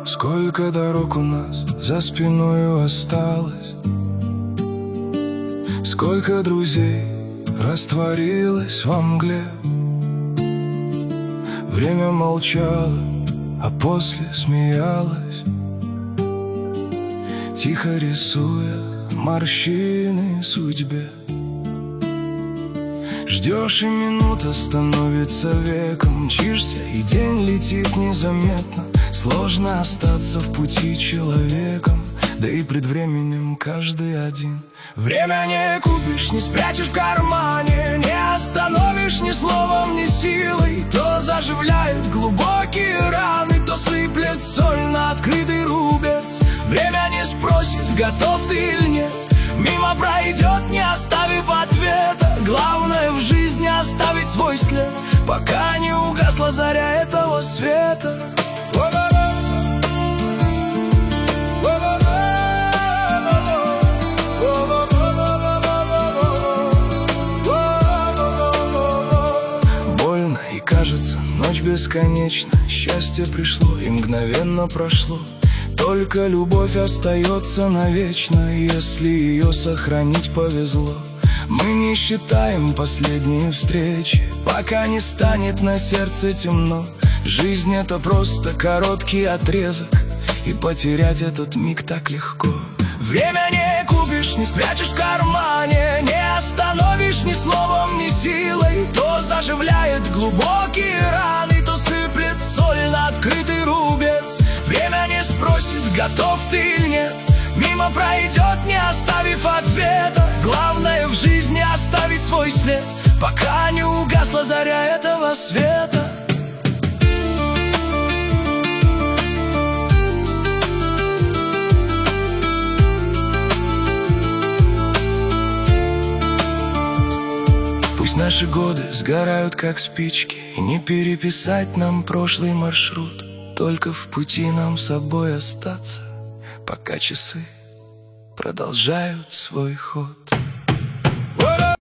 Сколько дорог у нас за спиною осталось, сколько друзей растворилось во мгле. Время молчало, а после смеялось, тихо рисуя морщины судьбе. Ждешь, и минута становится веком, мчишься, и день летит незаметно. Сложно остаться в пути человеком, да и пред временем каждый один. Время не купишь, не спрячешь в кармане, не остановишь ни словом, ни силой. То заживляет глубокие раны, то сыплет соль на открытый рубец. Время не спросит, готов ты или нет, мимо пройдет, не оставив ответа. Главное в жизни оставить свой след, пока не угасла заря этого света. Больно и кажется, ночь бесконечна. Счастье пришло и мгновенно прошло. Только любовь остается навечно, если ее сохранить повезло. Мы не считаем последние встречи, пока не станет на сердце темно. Жизнь — это просто короткий отрезок, и потерять этот миг так легко. Время не купишь, не спрячешь в кармане, не остановишь ни словом, ни силой. То заживляет глубокие раны, то сыплет соль на открытый рубец. Время не спросит, готов ты или нет, мимо пройдет, не оставив ответа. Главное в жизни оставить свой след, пока не угасла заря этого света. Пусть наши годы сгорают как спички, и не переписать нам прошлый маршрут. Только в пути нам с собой остаться, пока часы продолжают свой ход.